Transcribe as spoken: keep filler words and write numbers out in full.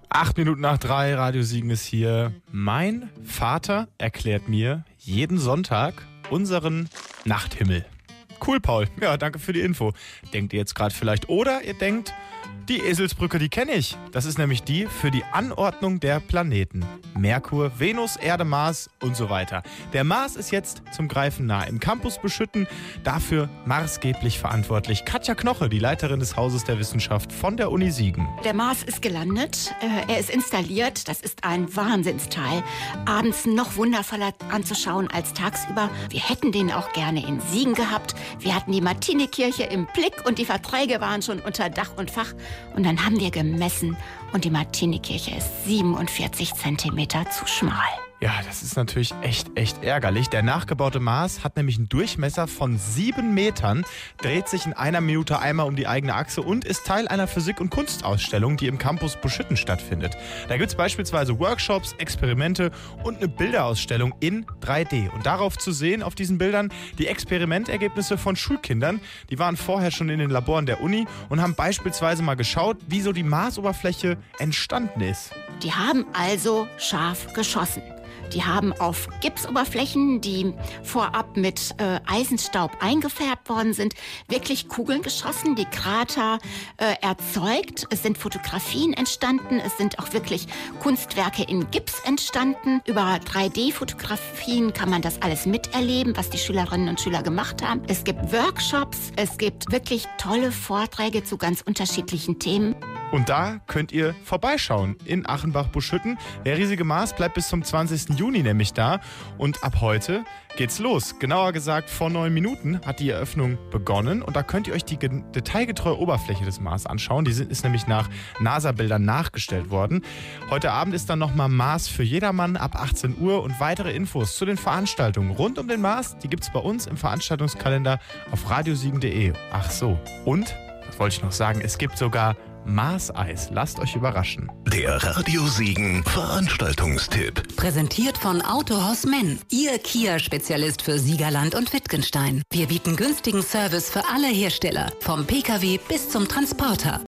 Acht Minuten nach drei, Radio Siegen ist hier. Mein Vater erklärt mir jeden Sonntag unseren Nachthimmel. Cool, Paul. Ja, danke für die Info. Denkt ihr jetzt gerade vielleicht. Oder ihr denkt, die Eselsbrücke, die kenne ich. Das ist nämlich die für die Anordnung der Planeten. Merkur, Venus, Erde, Mars und so weiter. Der Mars ist jetzt zum Greifen nah. Im Campus Beschütten dafür maßgeblich verantwortlich Katja Knoche, die Leiterin des Hauses der Wissenschaft von der Uni Siegen. Der Mars ist gelandet, äh, er ist installiert. Das ist ein Wahnsinnsteil. Abends noch wundervoller anzuschauen als tagsüber. Wir hätten den auch gerne in Siegen gehabt. Wir hatten die Martinikirche im Blick und die Verträge waren schon unter Dach und Fach. Und dann haben wir gemessen und die Martinikirche ist siebenundvierzig Zentimeter zu schmal. Ja, das ist natürlich echt, echt ärgerlich. Der nachgebaute Mars hat nämlich einen Durchmesser von sieben Metern, dreht sich in einer Minute einmal um die eigene Achse und ist Teil einer Physik- und Kunstausstellung, die im Campus Beschütten stattfindet. Da gibt es beispielsweise Workshops, Experimente und eine Bilderausstellung in drei D. Und darauf zu sehen, auf diesen Bildern, die Experimentergebnisse von Schulkindern. Die waren vorher schon in den Laboren der Uni und haben beispielsweise mal geschaut, wie so die Marsoberfläche entstanden ist. Die haben also scharf geschossen. Die haben auf Gipsoberflächen, die vorab mit äh, Eisenstaub eingefärbt worden sind, wirklich Kugeln geschossen, die Krater äh, erzeugt. Es sind Fotografien entstanden, es sind auch wirklich Kunstwerke in Gips entstanden. Über drei D-Fotografien kann man das alles miterleben, was die Schülerinnen und Schüler gemacht haben. Es gibt Workshops, es gibt wirklich tolle Vorträge zu ganz unterschiedlichen Themen. Und da könnt ihr vorbeischauen in Achenbach-Buschütten. Der riesige Mars bleibt bis zum zwanzigsten Juni nämlich da. Und ab heute geht's los. Genauer gesagt, vor neun Minuten hat die Eröffnung begonnen. Und da könnt ihr euch die detailgetreue Oberfläche des Mars anschauen. Die ist nämlich nach NASA-Bildern nachgestellt worden. Heute Abend ist dann nochmal Mars für jedermann ab achtzehn Uhr. Und weitere Infos zu den Veranstaltungen rund um den Mars, die gibt's bei uns im Veranstaltungskalender auf radiosiegen punkt de. Ach so. Und, was wollte ich noch sagen, es gibt sogar Marseis. Lasst euch überraschen. Der Radio Siegen Veranstaltungstipp. Präsentiert von Autohaus Menn, Ihr Kia-Spezialist für Siegerland und Wittgenstein. Wir bieten günstigen Service für alle Hersteller, vom Pkw bis zum Transporter.